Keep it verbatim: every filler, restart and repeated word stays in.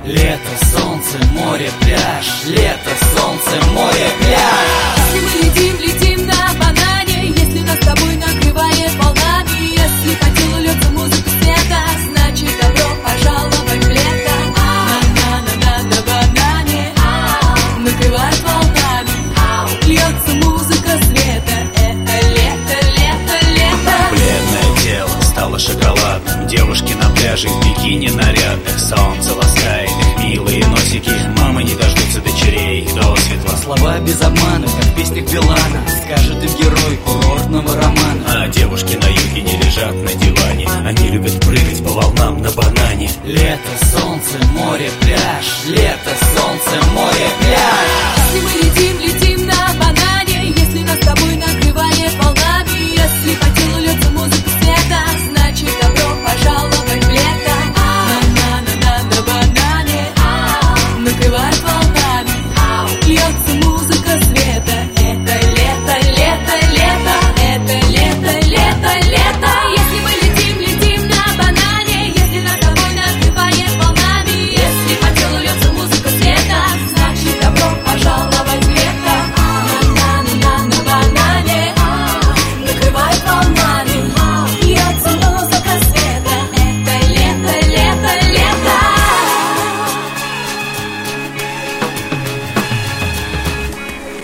Лето, солнце, море, пляж. Лето, солнце, море, пляж. Если мы летим, летим на банане, если нас с тобой накрывает волнами, если по телу льется музыка света, значит добро пожаловать в лето. На-на-на-на на банане накрывает волнами, льется музыка света. Это лето, лето, лето. Бледное тело стало шоколадным, девушки на пляже в бикини нарядных. Солнце ласкает их милые носики, мамы не дождутся дочерей до светла. Слова без обмана, как в песнях Билана, скажет им герой курортного романа. А девушки на юге не лежат на диване, они любят прыгать по волнам на банане. Лето, солнце, море,